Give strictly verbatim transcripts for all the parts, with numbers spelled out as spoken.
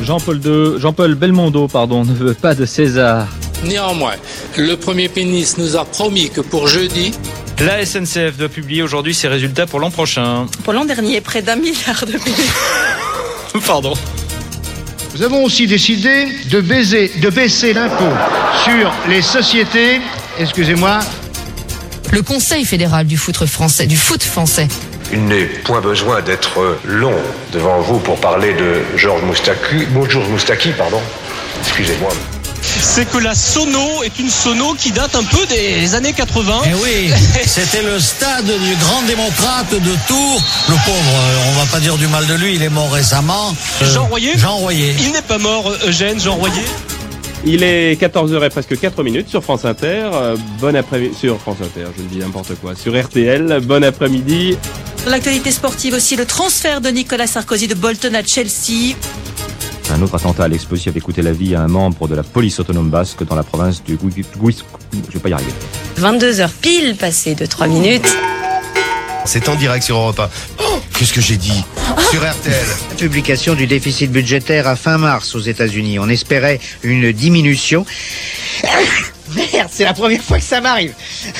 Jean-Paul II, Jean-Paul Belmondo, pardon, ne veut pas de César. Néanmoins, le Premier ministre nous a promis que pour jeudi... La S N C F doit publier aujourd'hui ses résultats pour l'an prochain. Pour l'an dernier, près d'un milliard de bénéfices. Pardon. Nous avons aussi décidé de, baiser, de baisser l'impôt sur les sociétés. Excusez-moi. Le Conseil fédéral du foot français, du foot français. Il n'est point besoin d'être long devant vous pour parler de Georges Moustaki. Bonjour Moustaki, pardon. Excusez-moi. C'est que la sono est une sono qui date un peu des années quatre-vingts. Eh oui, c'était le stade du grand démocrate de Tours. Le pauvre, on va pas dire du mal de lui, il est mort récemment. Euh, Jean Royer Jean Royer. Il n'est pas mort, Eugène, Jean Royer. Il est quatorze heures et presque quatre minutes sur France Inter. Euh, bon après-midi sur France Inter, je dis n'importe quoi. Sur R T L, bon après-midi. Dans l'actualité sportive aussi, le transfert de Nicolas Sarkozy de Bolton à Chelsea. Un autre attentat à l'explosif avait coûté la vie à un membre de la police autonome basque dans la province du Guis... Je vais pas y arriver. vingt-deux heures pile, passées de trois minutes. C'est en direct sur Europe un. Oh, qu'est-ce que j'ai dit sur R T L. La publication du déficit budgétaire à fin mars aux États-Unis. On espérait une diminution. Merde, c'est la première fois que ça m'arrive.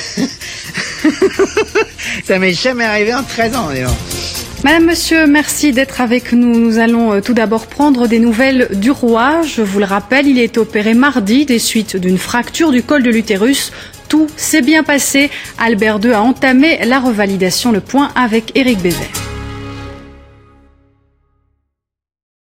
Ça m'est jamais arrivé en treize ans, dis donc. Madame, monsieur, merci d'être avec nous. Nous allons tout d'abord prendre des nouvelles du roi. Je vous le rappelle, il est opéré mardi des suites d'une fracture du col de l'utérus. Tout s'est bien passé. Albert deux a entamé la revalidation. Le point avec Éric Bézet.